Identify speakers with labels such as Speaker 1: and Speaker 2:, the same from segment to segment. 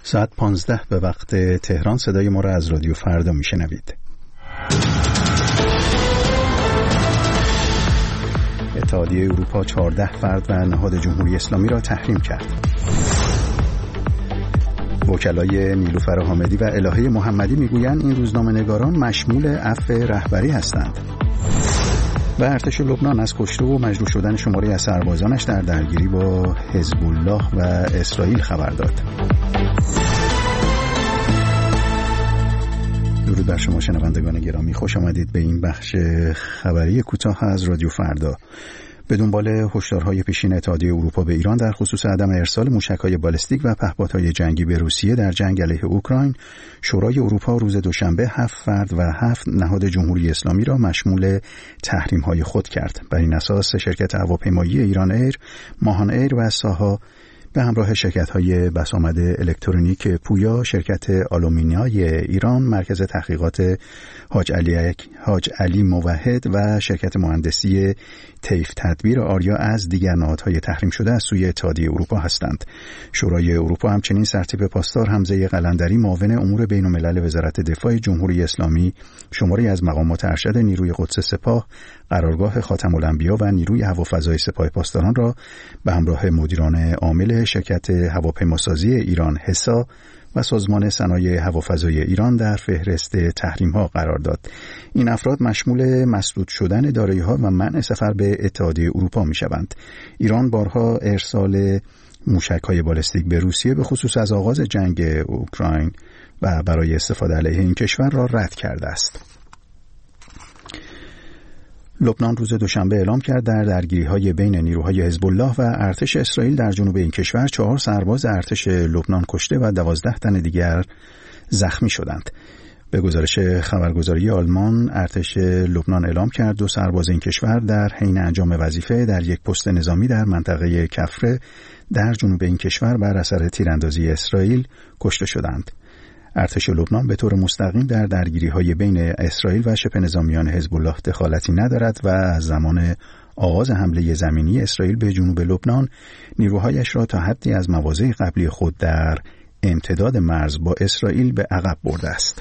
Speaker 1: ساعت 15 به وقت تهران صدای ما را از رادیو فردا میشنوید. اتحادیه اروپا 14 فرد و نهاد جمهوری اسلامی را تحریم کرد. وکلای نیلوفر حامدی و الهه محمدی میگویند این روزنامه‌نگاران مشمول عفو رهبری هستند. و ارتش لبنان از کشته و مجروح شدن شماری از سربازانش در درگیری با حزب الله و اسرائیل خبر داد. درود بر شما شنوندگان گرامی، خوش آمدید به این بخش خبری کوتاه از رادیو فردا. به دنبال هشدارهای پیشین اتحادیه اروپا به ایران در خصوص عدم ارسال موشک‌های بالستیک و پهپادهای جنگی به روسیه در جنگ علیه اوکراین، شورای اروپا روز دوشنبه 7 فرد و 7 نهاد جمهوری اسلامی را مشمول تحریم‌های خود کرد. بر این اساس شرکت هواپیمایی ایران ایر، ماهان ایر و ساها به همراه شرکت‌های بسامد الکترونیک پویا، شرکت آلومینیای ایران، مرکز تحقیقات حاج علی موحد و شرکت مهندسی طیف تدبیر آریا از دیگر نهادهای تحریم شده از سوی اتحادیه اروپا هستند. شورای اروپا همچنین سرتیپ پاسدار حمزه قلندری، معاون امور بین‌الملل وزارت دفاع جمهوری اسلامی، شماری از مقامات ارشد نیروی قدس سپاه، قرارگاه خاتم الانبیا و نیروی هوافضای سپاه پاسداران را به همراه مدیران عامل شرکت هواپیماسازی ایران حسا و سازمان صنایع هوافضای ایران در فهرست تحریم‌ها قرار داد. این افراد مشمول مسدود شدن دارایی‌ها و منع سفر به اتحادیه اروپا می‌شوند. ایران بارها ارسال موشک‌های بالستیک به روسیه به خصوص از آغاز جنگ اوکراین و برای استفاده علیه این کشور را رد کرده است. لبنان روز دوشنبه اعلام کرد در درگیری‌های بین نیروهای حزب الله و ارتش اسرائیل در جنوب این کشور 4 سرباز ارتش لبنان کشته و 12 تن دیگر زخمی شدند. به گزارش خبرگزاری آلمان، ارتش لبنان اعلام کرد 2 سرباز این کشور در حین انجام وظیفه در یک پست نظامی در منطقه کفره در جنوب این کشور بر اثر تیراندازی اسرائیل کشته شدند. ارتش لبنان به طور مستقیم در درگیری‌های بین اسرائیل و شبه نظامیان حزب الله دخالتی ندارد و از زمان آغاز حمله زمینی اسرائیل به جنوب لبنان نیروهایش را تا حدی از مواضع قبلی خود در امتداد مرز با اسرائیل به عقب برده است.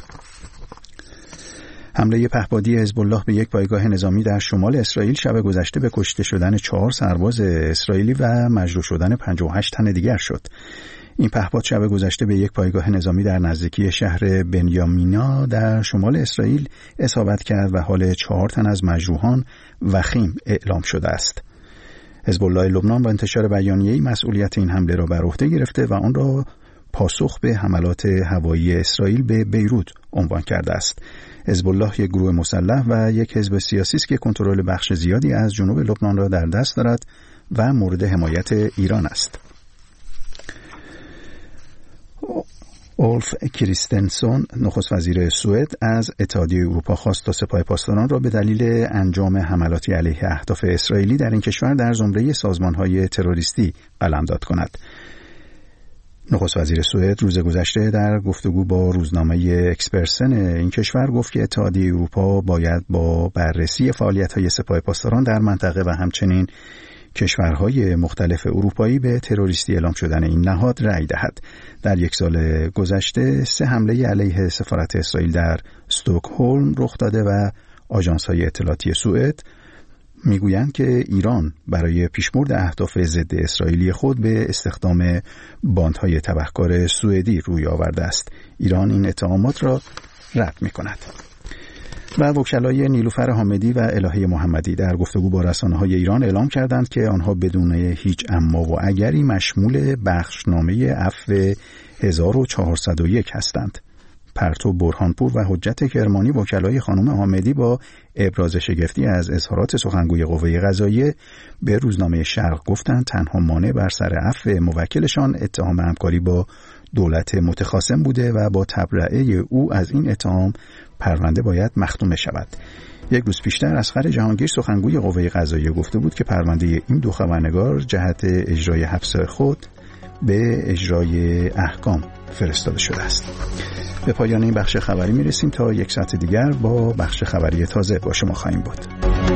Speaker 1: حمله پهپادی حزب الله به یک پایگاه نظامی در شمال اسرائیل شب گذشته به کشته شدن 4 سرباز اسرائیلی و مجروح شدن 58 تن دیگر شد. این پهپاد شب گذشته به یک پایگاه نظامی در نزدیکی شهر بنیامینا در شمال اسرائیل اصابت کرد و حال 4 تن از مجروحان وخیم اعلام شده است. حزب الله لبنان با انتشار بیانیه‌ای مسئولیت این حمله را بر عهده گرفته و آن را پاسخ به حملات هوایی اسرائیل به بیروت عنوان کرده است. حزب الله یک گروه مسلح و یک حزب سیاسی است که کنترل بخش زیادی از جنوب لبنان را در دست دارد و مورد حمایت ایران است. اولف کریستنسون، نخست وزیر سوئد، از اتحادیه اروپا خواست تا سپاه پاسداران را به دلیل انجام حملاتی علیه اهداف اسرائیلی در این کشور در زمره سازمان‌های تروریستی قلمداد کند. نخست وزیر سوئد روز گذشته در گفتگو با روزنامه اکسپرسن این کشور گفت که اتحادیه اروپا باید با بررسی فعالیت‌های سپاه پاسداران در منطقه و همچنین کشورهای مختلف اروپایی به تروریستی اعلام شدن این نهاد رأی دهد. در یک سال گذشته 3 حمله علیه سفارت اسرائیل در استکهلم رخ داده و آژانس‌های اطلاعاتی سوئد میگویند که ایران برای پیشبرد اهداف ضد اسرائیلی خود به استخدام باندهای تبهکار سوئدی روی آورده است. ایران این اتهامات را رد می‌کند. و وکلای نیلوفر حامدی و الهه محمدی در گفتگو با رسانه‌های ایران اعلام کردند که آنها بدون هیچ اما و اگری مشمول بخشنامه عفو 1401 هستند. پرتو برهانپور و حجت کرمانی، وکلای خانم حامدی، با ابراز شگفتی از اظهارات سخنگوی قوه قضاییه به روزنامه شرق گفتند تنها مانع بر سر عفو موکلشان اتهام همکاری با دولت متخاصم بوده و با تبرئه او از این اتهام پرونده باید مختومه شود. یک روز پیشتر اصغر جهانگیر، سخنگوی قوه قضاییه، گفته بود که پرونده این 2 خبرنگار جهت اجرای حبس خود به اجرای احکام فرستاده شده است. به پایان این بخش خبری میرسیم تا یک ساعت دیگر با بخش خبری تازه با شما خواهیم بود.